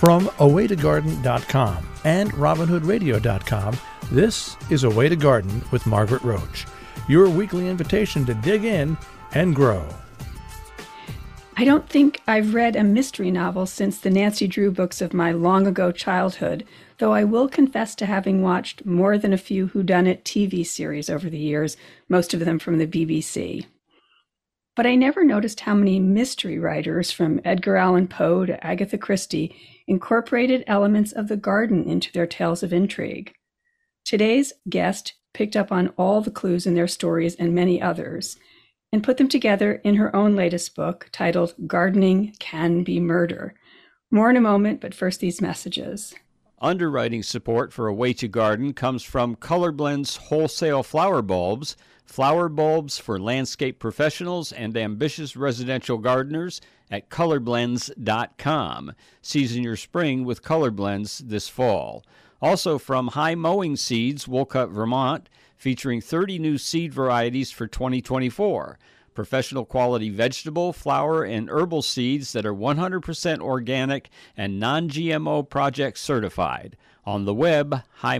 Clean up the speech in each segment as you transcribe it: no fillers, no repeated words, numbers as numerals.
From awaytogarden.com and robinhoodradio.com, this is A Way to Garden with Margaret Roach, your weekly invitation to dig in and grow. I don't think I've read a mystery novel since the Nancy Drew books of my long-ago childhood, though I will confess to having watched more than a few whodunit TV series over the years, most of them from the BBC. But I never noticed how many mystery writers, from Edgar Allan Poe to Agatha Christie, incorporated elements of the garden into their tales of intrigue. Today's guest picked up on all the clues in their stories and many others, and put them together in her own latest book titled Gardening Can Be Murder. More in a moment, but first these messages. Underwriting support for A Way to Garden comes from Colorblend's Wholesale Flower Bulbs for landscape professionals and ambitious residential gardeners at colorblends.com. Season your spring with Colorblends this fall. Also from High Mowing Seeds, Wolcott, Vermont, featuring 30 new seed varieties for 2024. Professional quality vegetable, flower, and herbal seeds that are 100% organic and non-GMO project certified. On the web,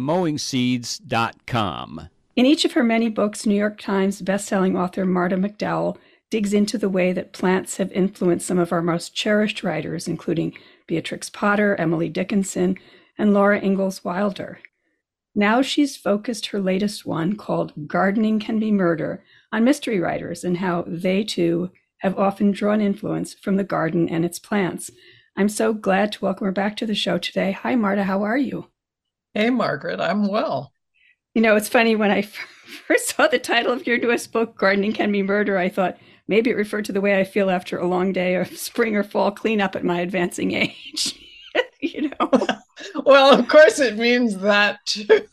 highmowingseeds.com. In each of her many books, New York Times bestselling author Marta McDowell digs into the way that plants have influenced some of our most cherished writers, including Beatrix Potter, Emily Dickinson, and Laura Ingalls Wilder. Now she's focused her latest one, called Gardening Can Be Murder, on mystery writers and how they, too, have often drawn influence from the garden and its plants. I'm so glad to welcome her back to the show today. Hi, Marta. How are you? Hey, Margaret. I'm well. You know, it's funny, when I first saw the title of your newest book, Gardening Can Be Murder, I thought maybe it referred to the way I feel after a long day of spring or fall cleanup at my advancing age. You know? Well, of course it means that too.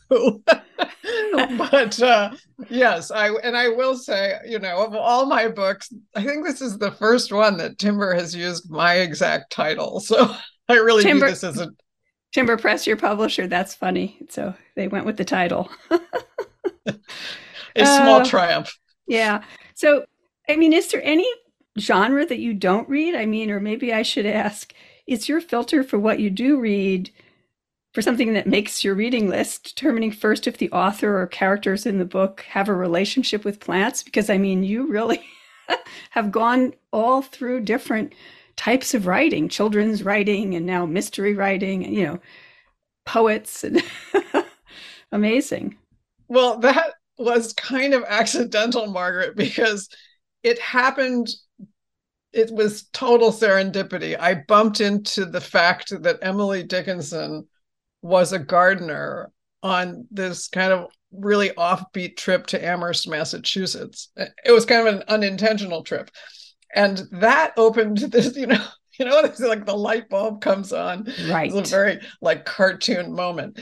But yes, I will say, you know, of all my books, I think this is the first one that Timber has used my exact title. So I really view this as a Timber Press, your publisher. That's funny. So they went with the title. A small triumph. Yeah. So, I mean, is there any genre that you don't read? I mean, or maybe I should ask, is your filter for what you do read for something that makes your reading list determining first if the author or characters in the book have a relationship with plants? Because, I mean, you really have gone all through different types of writing, children's writing and now mystery writing, and, you know, poets. And amazing. Well, that was kind of accidental, Margaret, because it happened. It was total serendipity. I bumped into the fact that Emily Dickinson was a gardener on this kind of really offbeat trip to Amherst, Massachusetts. It was kind of an unintentional trip. And that opened this, it's like the light bulb comes on. Right. It's a very like cartoon moment.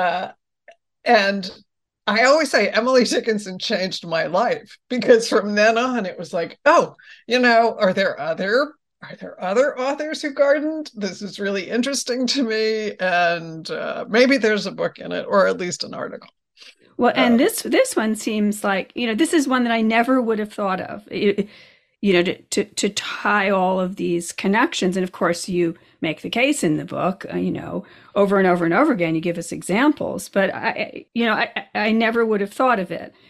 And I always say Emily Dickinson changed my life, because from then on it was like, oh, are there other authors who gardened? This is really interesting to me. And maybe there's a book in it, or at least an article. Well, and this one seems like, this is one that I never would have thought of, to tie all of these connections. And of course, you make the case in the book, over and over and over again. You give us examples, but I never would have thought of it.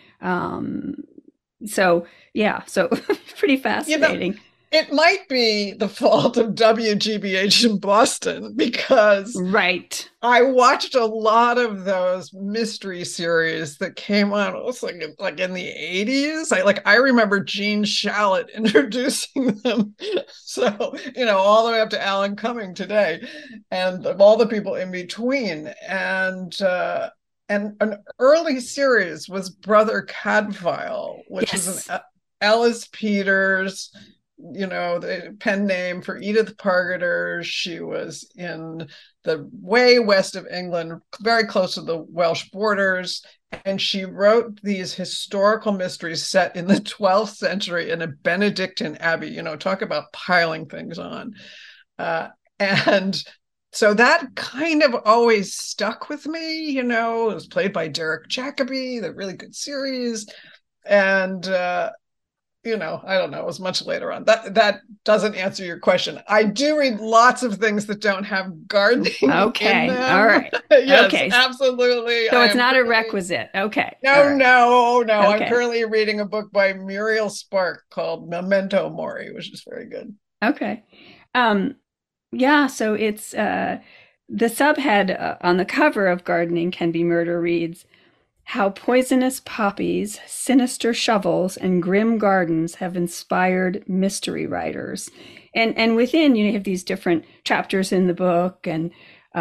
So pretty fascinating. It might be the fault of WGBH in Boston, because right, I watched a lot of those mystery series that came on. It was like in the 80s. I remember Gene Shalit introducing them. So, all the way up to Alan Cumming today, and of all the people in between. And an early series was Brother Cadfael, which is an Ellis Peters, the pen name for Edith Pargeter. She was in the way west of England, very close to the Welsh borders. And she wrote these historical mysteries set in the 12th century in a Benedictine abbey, talk about piling things on. And so that kind of always stuck with me, it was played by Derek Jacobi, the really good series. And I don't know, it was much later on. That doesn't answer your question. I do read lots of things that don't have gardening in them. All right. Yes, okay. absolutely. So it's not a requisite. Okay. No, right. no. Okay. I'm currently reading a book by Muriel Spark called Memento Mori, which is very good. Okay. Yeah, so it's the subhead on the cover of Gardening Can Be Murder reads, How Poisonous Poppies, Sinister Shovels, and Grim Gardens Have Inspired Mystery Writers. And within, you have these different chapters in the book and,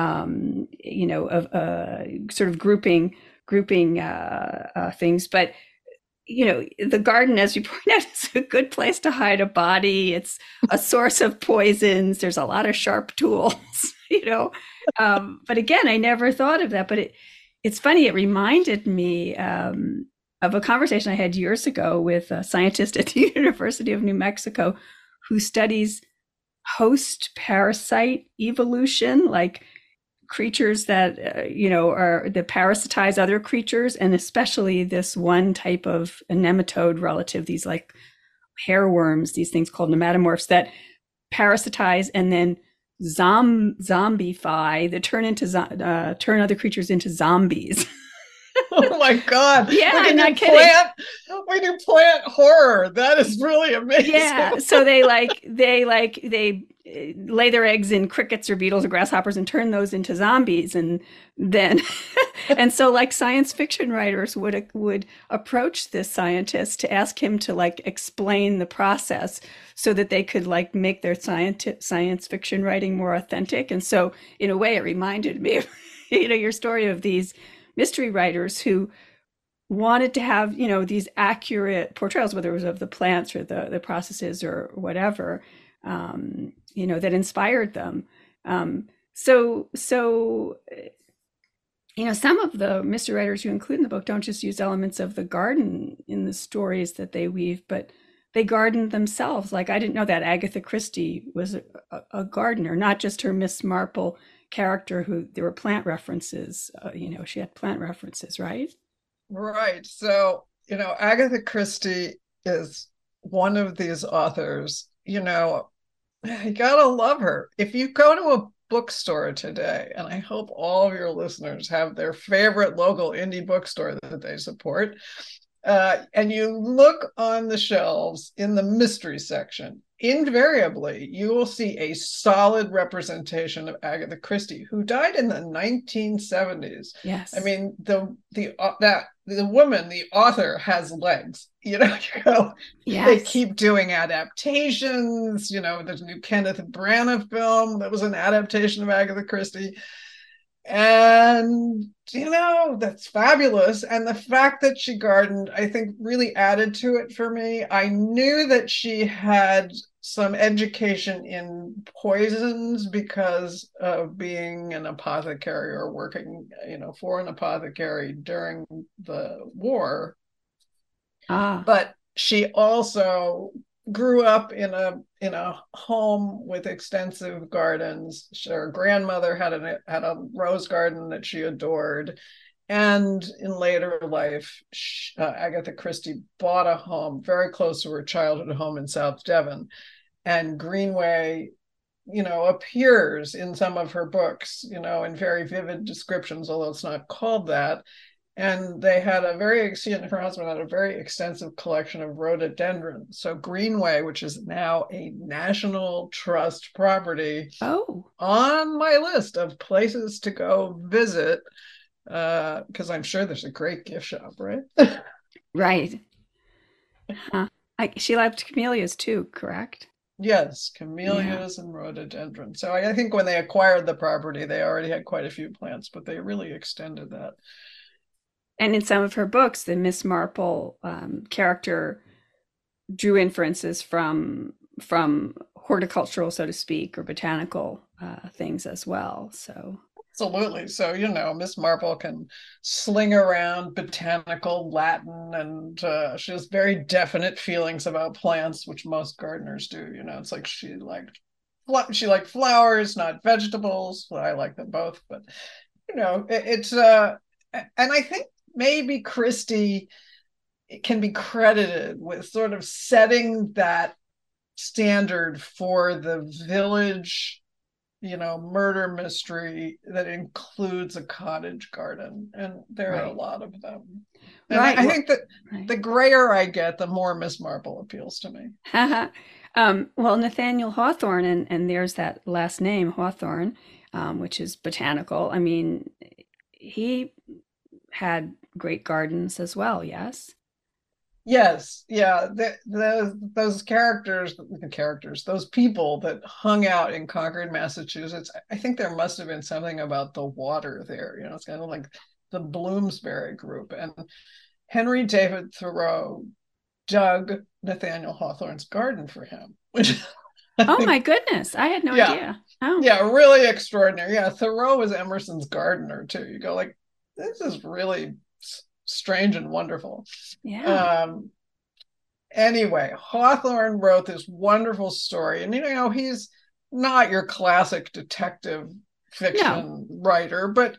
sort of grouping things. But, the garden, as you point out, is a good place to hide a body. It's a source of poisons. There's a lot of sharp tools, But again, I never thought of that. But it's funny, it reminded me of a conversation I had years ago with a scientist at the University of New Mexico who studies host parasite evolution, like creatures that, are that parasitize other creatures, and especially this one type of nematode relative, these like hairworms, these things called nematomorphs that parasitize and then zombify, that turn other creatures into zombies. Oh my God. Yeah, I'm not kidding. We do plant horror. That is really amazing. Yeah. So they lay their eggs in crickets or beetles or grasshoppers and turn those into zombies. And then, and so like science fiction writers would approach this scientist to ask him to like explain the process so that they could like make their science fiction writing more authentic. And so in a way, it reminded me of, your story of these mystery writers who wanted to have, these accurate portrayals, whether it was of the plants or the processes or whatever, that inspired them. So some of the mystery writers you include in the book don't just use elements of the garden in the stories that they weave, but they gardened themselves. Like, I didn't know that Agatha Christie was a gardener, not just her Miss Marple character who there were plant references, she had plant references, right? Right. So, Agatha Christie is one of these authors, you gotta love her. If you go to a bookstore today, and I hope all of your listeners have their favorite local indie bookstore that they support, and you look on the shelves in the mystery section, invariably you will see a solid representation of Agatha Christie, who died in the 1970s. Yes. I mean, the woman, the author, has legs. Yes. They keep doing adaptations. There's a new Kenneth Branagh film that was an adaptation of Agatha Christie. And, that's fabulous. And the fact that she gardened, I think, really added to it for me. I knew that she had some education in poisons because of being an apothecary or working, for an apothecary during the war. But she also grew up in a home with extensive gardens. Her grandmother had a rose garden that she adored. And in later life, Agatha Christie bought a home very close to her childhood home in South Devon. And Greenway, appears in some of her books, in very vivid descriptions, although it's not called that. And they had she and her husband had a very extensive collection of rhododendrons. So Greenway, which is now a National Trust property, on my list of places to go visit, because I'm sure there's a great gift shop, right? Right. She liked camellias too, correct? Yes, camellias and rhododendrons. So I think when they acquired the property, they already had quite a few plants, but they really extended that. And in some of her books, the Miss Marple character drew inferences from horticultural, so to speak, or botanical things as well. So absolutely. So, Miss Marple can sling around botanical Latin, and she has very definite feelings about plants, which most gardeners do. It's like she liked flowers, not vegetables. Well, I like them both, but it's and I think maybe Christie it can be credited with sort of setting that standard for the village, murder mystery that includes a cottage garden. And there are a lot of them. And I think that the grayer I get, the more Miss Marple appeals to me. Well, Nathaniel Hawthorne, and there's that last name, Hawthorne, which is botanical. I mean, he had great gardens as well, yes? Yes, yeah. Those those people that hung out in Concord, Massachusetts, I think there must have been something about the water there. It's kind of like the Bloomsbury group. And Henry David Thoreau dug Nathaniel Hawthorne's garden for him, which my goodness, I had no idea. Oh. Yeah, really extraordinary. Yeah, Thoreau was Emerson's gardener too. You go like, this is really strange and wonderful. Yeah. Anyway, Hawthorne wrote this wonderful story, and he's not your classic detective fiction writer, but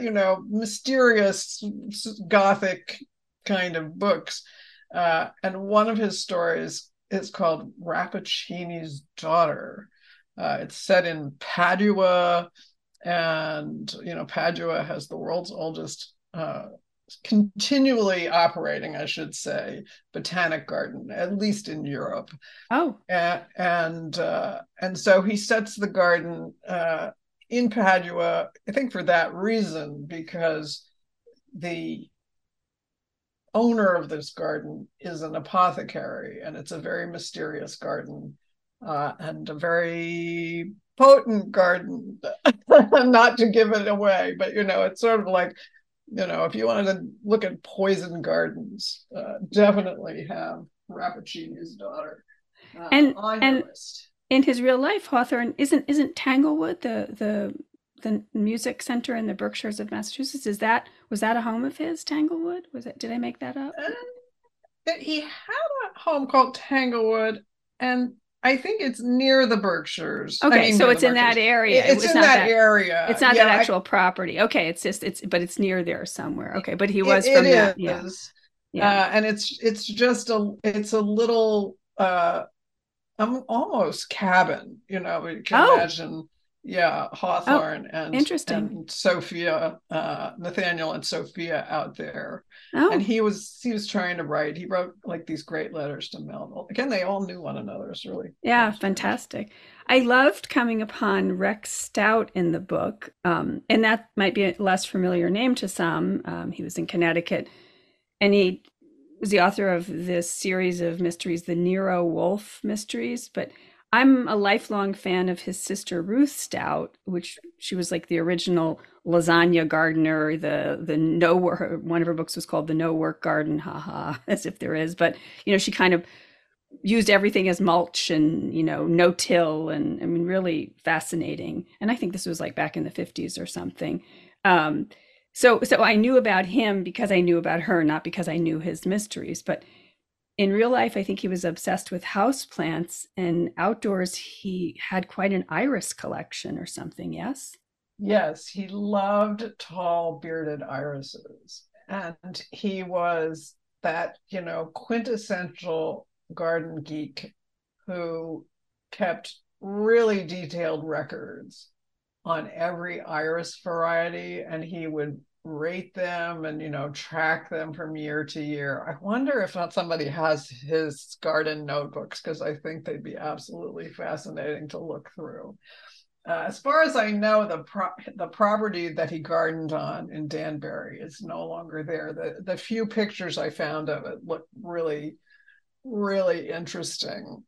mysterious Gothic kind of books. And one of his stories is called Rappaccini's Daughter. It's set in Padua, and Padua has the world's oldest continually operating, I should say, botanic garden, at least in Europe. Oh. And so he sets the garden in Padua, I think for that reason, because the owner of this garden is an apothecary, and it's a very mysterious garden, and a very potent garden. Not to give it away, but it's sort of like, if you wanted to look at poison gardens, definitely have Rappaccini's Daughter on your list. In his real life, Hawthorne isn't Tanglewood the music center in the Berkshires of Massachusetts? Was that a home of his, Tanglewood? Did I make that up? He had a home called Tanglewood, and I think it's near the Berkshires. Okay, so it's in that area. It's in that area. It's not that actual property. Okay, but it's near there somewhere. Okay, but he was from that. Yeah. And it's just a little almost cabin. You can imagine. Yeah, Hawthorne and Sophia, Nathaniel and Sophia out there. Oh. And he was trying to write. He wrote like these great letters to Melville. Again, they all knew one another. It's really fantastic. I loved coming upon Rex Stout in the book, and that might be a less familiar name to some. He was in Connecticut, and he was the author of this series of mysteries, the Nero Wolfe mysteries, but I'm a lifelong fan of his sister Ruth Stout, which she was like the original lasagna gardener. The no work, one of her books was called The No Work Garden, haha, as if there is. But she kind of used everything as mulch and no till, and I mean really fascinating. And I think this was like back in the 50s or something. So I knew about him because I knew about her, not because I knew his mysteries, but. In real life, I think he was obsessed with houseplants, and outdoors he had quite an iris collection or something, yes? Yes, he loved tall bearded irises. And he was that, quintessential garden geek who kept really detailed records on every iris variety, and he would rate them and track them from year to year. I wonder if not somebody has his garden notebooks, because I think they'd be absolutely fascinating to look through. As far as I know, the property that he gardened on in Danbury is no longer there. The few pictures I found of it look really, really interesting.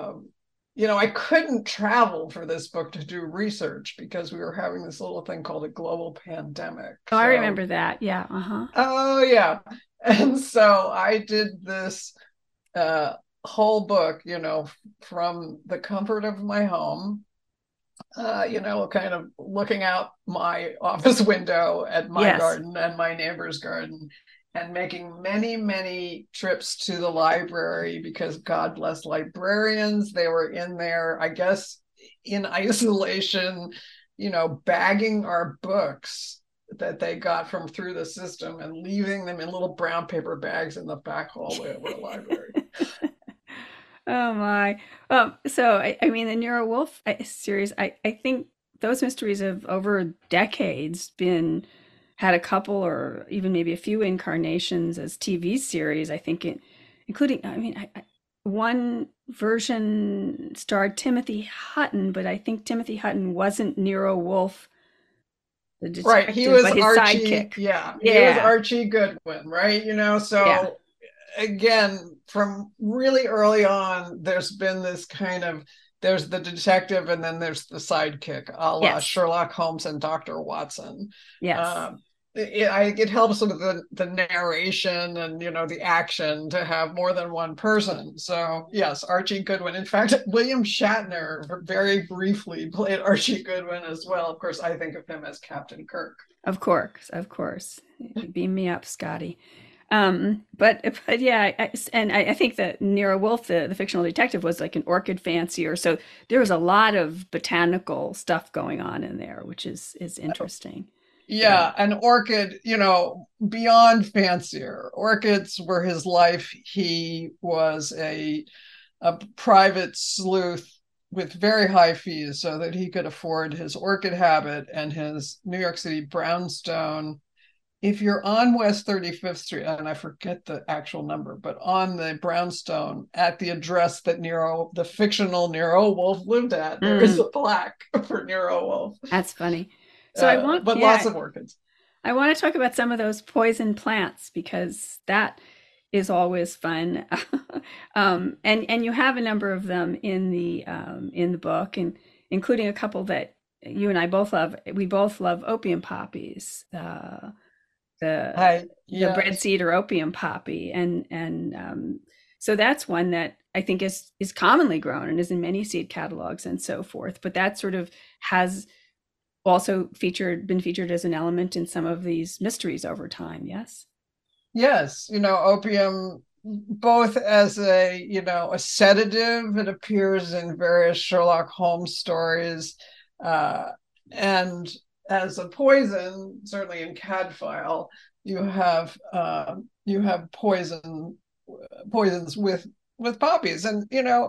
I couldn't travel for this book to do research because we were having this little thing called a global pandemic. Oh, I remember that. Yeah. Uh-huh. Oh, yeah. And so I did this whole book, from the comfort of my home, kind of looking out my office window at my garden and my neighbor's garden, and making many, many trips to the library, because God bless librarians. They were in there, I guess, in isolation, bagging our books that they got from through the system and leaving them in little brown paper bags in the back hallway of our library. Oh my. So I mean, the Nero Wolf series, I think those mysteries have over decades been had a couple or even maybe a few incarnations as TV series. I think including, I mean, one version starred Timothy Hutton, but I think Timothy Hutton wasn't Nero Wolf, the Right. He detective, was but his Archie. sidekick. Yeah. He was Yeah, Archie Goodwin, right? yeah, So again, from really early on, there's been this kind of there's the detective and then there's the sidekick, a la yes, Sherlock Holmes and Dr. Watson. yes. Um, it helps with the narration and the action to have more than one person. So yes, Archie Goodwin. In fact, William Shatner very briefly played Archie Goodwin as well. Of course, I think of him as Captain Kirk. Of course, of course. Beam me up, Scotty. But yeah, I think that Nero Wolfe, the fictional detective, was like an orchid fancier. So there was a lot of botanical stuff going on in there, which is interesting. Yeah. Yeah, an orchid, beyond fancier. Orchids were his life. He was a private sleuth with very high fees so that he could afford his orchid habit and his New York City brownstone. If you're on West 35th Street, and I forget the actual number, but on the brownstone at the address that the fictional Nero Wolfe lived at, there is a plaque for Nero Wolfe. That's funny. So I want, But yeah, lots of orchids. I want to talk about some of those poison plants because that is always fun. And you have a number of them in the book, and including a couple that you and I both love. We both love opium poppies. The bread Yes. seed or opium poppy, and so that's one that I think is commonly grown and is in many seed catalogs and so forth. But that sort of has also been featured as an element in some of these mysteries over time. Yes. Yes, opium both as a sedative. It appears in various Sherlock Holmes stories, uh, and as a poison, certainly in Cadfael, you have poisons with poppies, and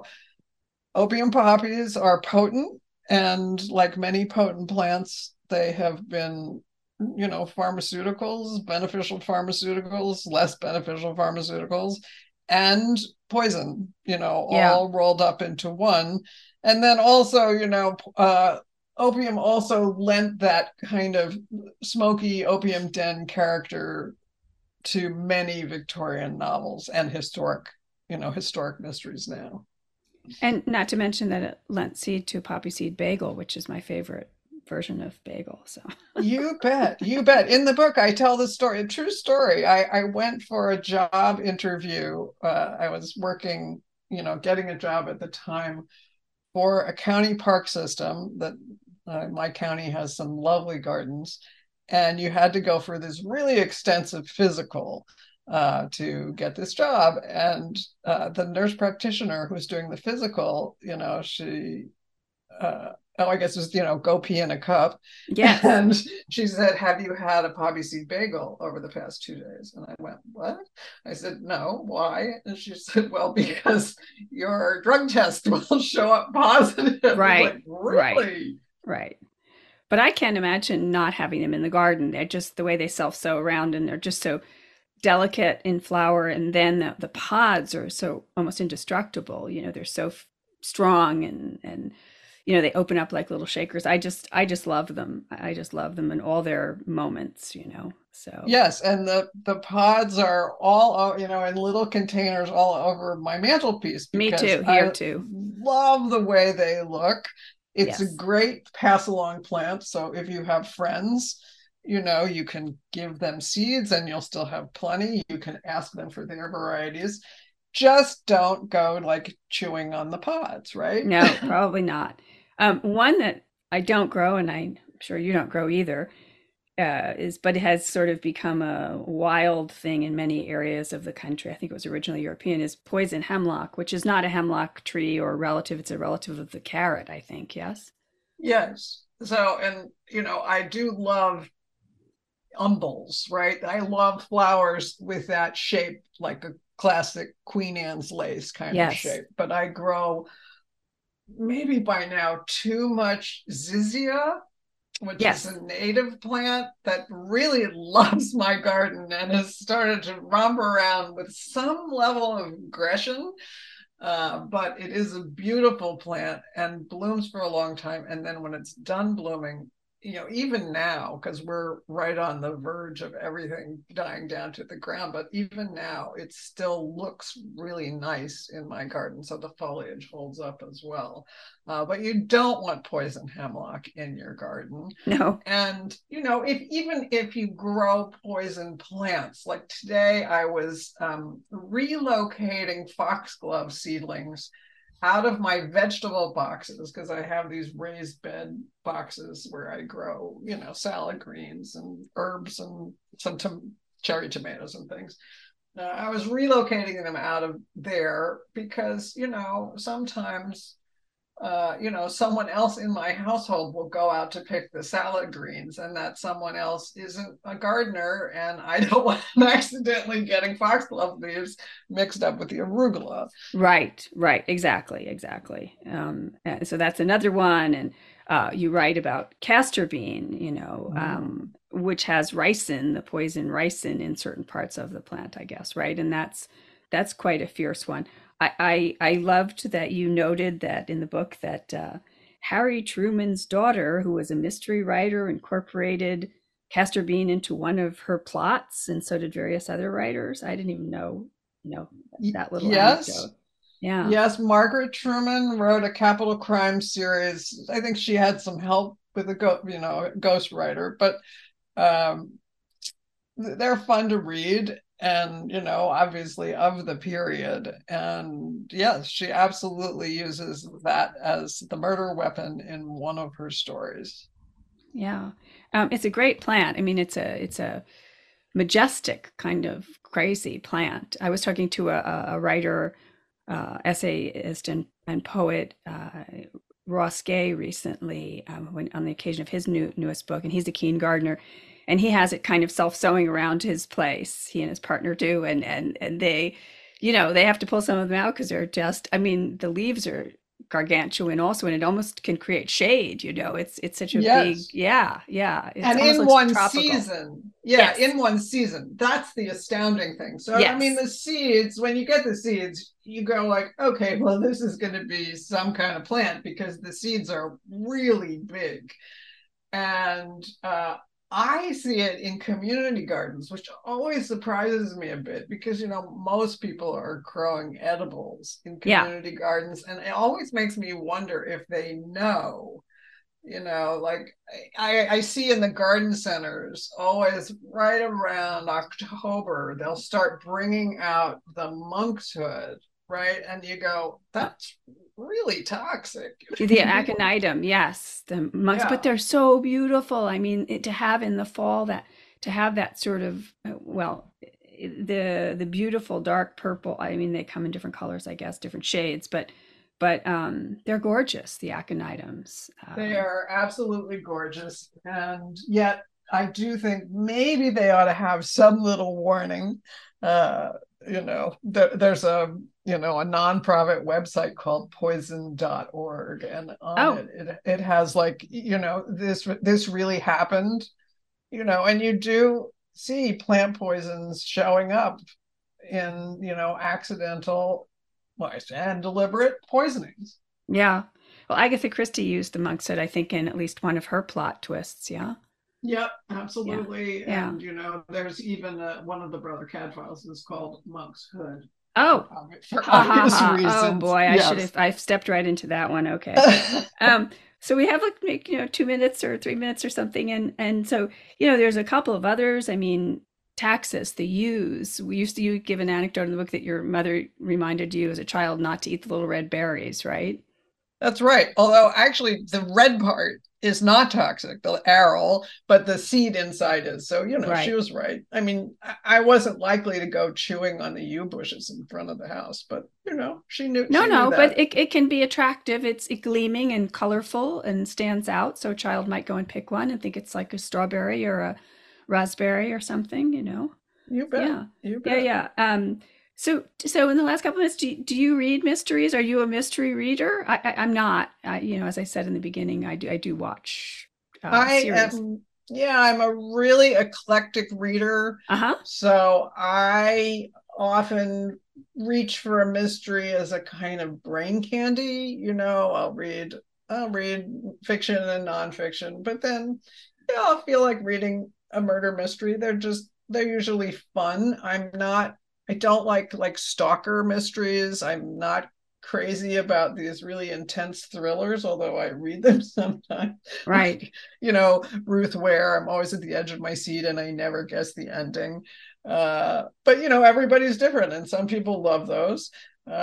opium poppies are potent, and like many potent plants, they have been pharmaceuticals, beneficial pharmaceuticals, less beneficial pharmaceuticals, and poison, Yeah. all rolled up into one. And then also, opium also lent that kind of smoky opium den character to many Victorian novels and historic mysteries now. And not to mention that it lent seed to poppy seed bagel, which is my favorite version of bagel. So You bet. You bet. In the book, I tell the story, a true story. I went for a job interview. I was working, getting a job at the time for a county park system that my county has some lovely gardens. And you had to go for this really extensive physical to get this job. And the nurse practitioner who was doing the physical, she I guess it was, go pee in a cup. yes. And she said, "Have you had a poppy seed bagel over the past 2 days?" And I went, "What?" I said, "No, why?" And she said, "Well, because your drug test will show up positive." Right. Like, Right. really? Right. But I can't imagine not having them in the garden. They're just the way they self sow around, and they're just so delicate in flower. And then the pods are so almost indestructible. They're so strong, and they open up like little shakers. I just love them. I just love them in all their moments. So Yes, and the pods are all in little containers all over my mantelpiece me because too, here I too. love the way they look. It's a Yes. great pass along plant. So if you have friends, you can give them seeds and you'll still have plenty. You can ask them for their varieties. Just don't go like chewing on the pods, right? No, probably not. One that I don't grow, and I'm sure you don't grow either, but it has sort of become a wild thing in many areas of the country. I think it was originally European, is poison hemlock, which is not a hemlock tree or a relative. It's a relative of the carrot, I think. Yes. Yes. So, and I do love umbels, right? I love flowers with that shape, like a classic Queen Anne's lace kind of Yes. shape. But I grow maybe by now too much Zizia, which is Yes. a native plant that really loves my garden and has started to romp around with some level of aggression. But it is a beautiful plant and blooms for a long time. And then when it's done blooming, even now, because we're right on the verge of everything dying down to the ground, but even now, it still looks really nice in my garden. So the foliage holds up as well. But you don't want poison hemlock in your garden. No. And if you grow poison plants, like today I was relocating foxglove seedlings out of my vegetable boxes, because I have these raised bed boxes where I grow, salad greens and herbs and some cherry tomatoes and things. I was relocating them out of there because, sometimes someone else in my household will go out to pick the salad greens, and that someone else isn't a gardener, and I don't want them accidentally getting foxglove leaves mixed up with the arugula. Right, right, exactly. So that's another one. And you write about castor bean, which has ricin, the poison ricin in certain parts of the plant, I guess, right? And that's quite a fierce one. I loved that you noted that in the book that Harry Truman's daughter, who was a mystery writer, incorporated castor bean into one of her plots, and so did various other writers. I didn't even know that little Yes. anecdote. Yeah. Yes, Margaret Truman wrote a capital crime series. I think she had some help with a ghost writer, but um, they're fun to read, and obviously of the period. And yes, she absolutely uses that as the murder weapon in one of her stories. Yeah. It's a great plant. I mean, it's a majestic kind of crazy plant. I was talking to a writer, essayist and poet, Ross Gay recently, when on the occasion of his newest book, and he's a keen gardener, and he has it kind of self sowing around his place. He and his partner do, and they, they have to pull some of them out because they're just. I mean, the leaves are gargantuan also, and it almost can create shade. It's such a big, Yes. yeah. It And almost in looks one tropical. season, yeah, Yes, in one season, that's the astounding thing. So I mean, yes, the seeds, when you get the seeds, you go like, okay, well, this is going to be some kind of plant, because the seeds are really big. And I see it in community gardens, which always surprises me a bit, because most people are growing edibles in yeah. community gardens, and it always makes me wonder if they know. Like I see in the garden centers, always right around October, they'll start bringing out the monkshood, right? And you go, that's really toxic. The aconitum, yes, the monks, but Yeah. they're so beautiful. I mean, to have in the fall that to have that sort of the beautiful dark purple. I mean, they come in different colors, I guess, different shades, but they're gorgeous. The aconitums. They are absolutely gorgeous. And yet, I do think maybe they ought to have some little warning. There's a nonprofit website called poison.org, and on Oh, it has, like, this really happened, and you do see plant poisons showing up in, accidental, well, and deliberate poisonings. yeah. Well, Agatha Christie used the monkshood, I think, in at least one of her plot twists. Yeah, Yep, yeah, absolutely. yeah. And there's even one of the Brother Cadfiles is called Monk's Hood, Oh, for ha ha obvious ha. Oh reasons. boy, Yes. I've stepped right into that one. Okay. So we have like 2 minutes or 3 minutes or something, and so there's a couple of others. I mean, Taxus, the yews. You give an anecdote in the book that your mother reminded you as a child not to eat the little red berries, right? That's right. Although actually the red part is not toxic, the aril, but the seed inside is. So, she Right. was right. I mean, I wasn't likely to go chewing on the yew bushes in front of the house, but No, she knew no, but that. it can be attractive. It's gleaming and colorful and stands out. So a child might go and pick one and think it's like a strawberry or a raspberry or something, You bet. Yeah. You bet. Yeah. So in the last couple of minutes, do you read mysteries? Are you a mystery reader? I'm not. As I said in the beginning, I do watch series. I'm a really eclectic reader. So I often reach for a mystery as a kind of brain candy. I'll read fiction and nonfiction, but then I'll feel like reading a murder mystery. They're usually fun. I don't like stalker mysteries. I'm not crazy about these really intense thrillers, although I read them sometimes. Right. Ruth Ware, I'm always at the edge of my seat and I never guess the ending. But everybody's different and some people love those.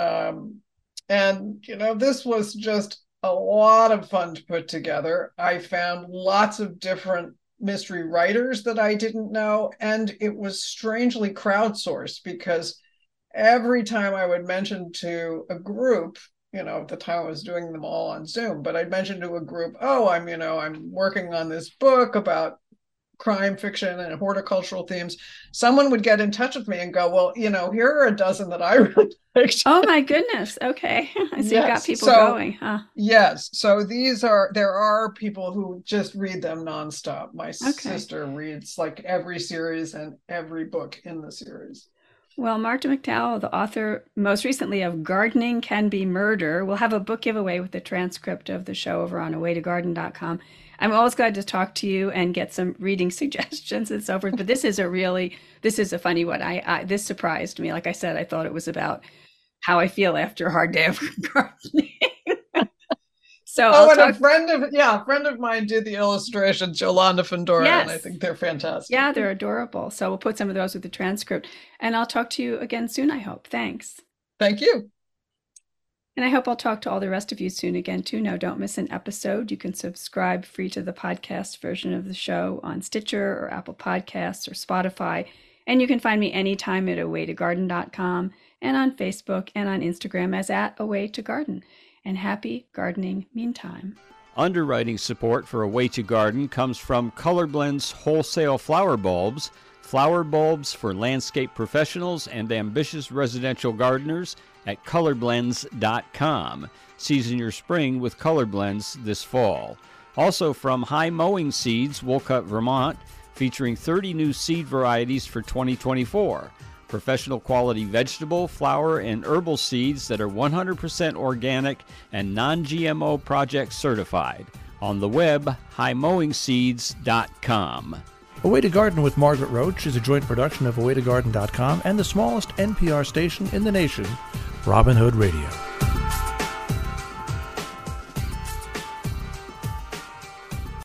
This was just a lot of fun to put together. I found lots of different mystery writers that I didn't know, and it was strangely crowdsourced because every time I would mention to a group, at the time I was doing them all on Zoom, but I'd mention to a group, I'm working on this book about crime fiction and horticultural themes. Someone would get in touch with me and go, well, here are a dozen that I really liked. Oh my goodness. Okay. So you've got people going, huh? Yes. So there are people who just read them nonstop. My sister reads like every series and every book in the series. Well, Marta McDowell, the author most recently of Gardening Can Be Murder, will have a book giveaway with the transcript of the show over on awaytogarden.com. I'm always glad to talk to you and get some reading suggestions and so forth. But this is a funny one. This surprised me. Like I said, I thought it was about how I feel after a hard day of gardening. So a friend of mine did the illustrations, Yolanda Fandora, and I think they're fantastic. Yeah, they're adorable. So we'll put some of those with the transcript. And I'll talk to you again soon, I hope. Thanks. Thank you. And I hope I'll talk to all the rest of you soon again, too. Now, don't miss an episode. You can subscribe free to the podcast version of the show on Stitcher or Apple Podcasts or Spotify. And you can find me anytime at awaytogarden.com and on Facebook and on Instagram as @awaytogarden. And happy gardening meantime. Underwriting support for A Way to Garden comes from Colorblend's wholesale flower bulbs for landscape professionals and ambitious residential gardeners at colorblends.com. Season your spring with Colorblends this fall. Also from High Mowing Seeds, Wolcott, Vermont, featuring 30 new seed varieties for 2024. Professional quality vegetable, flower, and herbal seeds that are 100% organic and non-GMO project certified. On the web, highmowingseeds.com. A Way to Garden with Margaret Roach is a joint production of awaytogarden.com and the smallest NPR station in the nation, Robin Hood Radio.